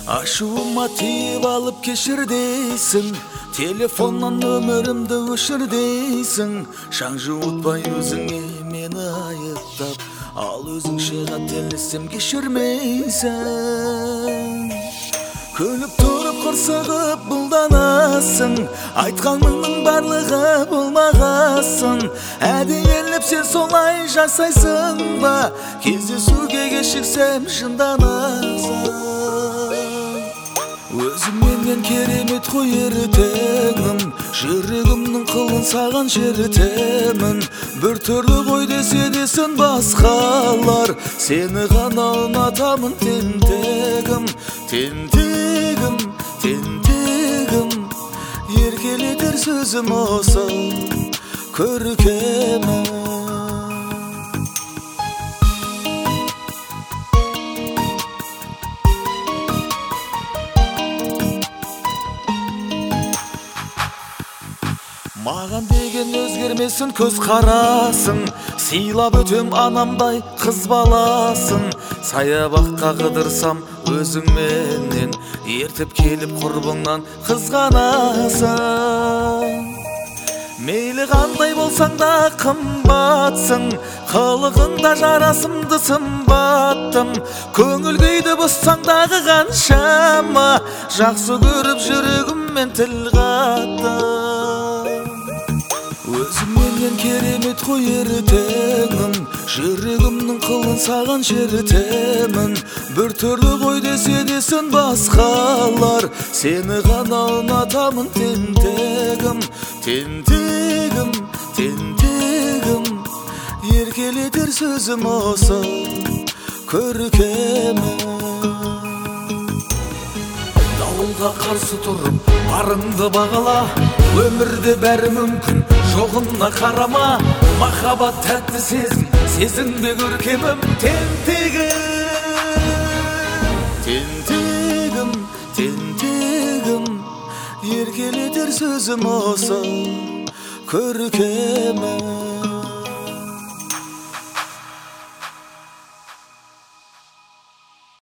Ашуыма тиіп алып кешір дейсің, телефоннан өмірімді өшір дейсің. Шаң жуытпай өзіңе мені айыптап, ал өзіңше қателессем кешірмейсің. Күліп тұрып қырсығып бұлданасың, айтқаныңның барлығы болмағасын. Әдейілеп сен солай жасайсың ба, кездесуге кешіксем жынданасың. Өзіңменен керемет қой ертеңім, жүрегімнің қылын саған шертемін. Бір түрлі ғой десе десін басқалар, сені ғана ұнатамын тентегім, тентегім, тентегім. Еркелетер сөзім осы көркемім. Маған деген өзгермесін көз қарасың, сыйлап өтем анамдай қыз баласын. Саябаққа қыдырсам өзіңменен, ертіп келіп құрбыңнан қызғанасың. Мейлі қандай болсаң да қымбатсың, қылығыңда жарасымды сымбаттым. Көңіл күйді бұзсаң дағы қаншама, жақсы көріп жүрегіммен тіл қаттым. Өзіңменен керемет қой ертеңім, жүрегімнің қылын саған шертемін. Бір түрлі ғой десе десін басқалар, сені ғана ұнатамын тентегім, тентегім, тентегім. Еркелетер сөзім осы көркемім. Дауылға қарсы тұрып барыңды бағала, өмірде бәрі мүмкін, жоғына қарама. Махаббат тәтті сезім, сезінбе көркемім. Тентегім, тентегім, тентегім. Еркелетер сөзім осы көркемім.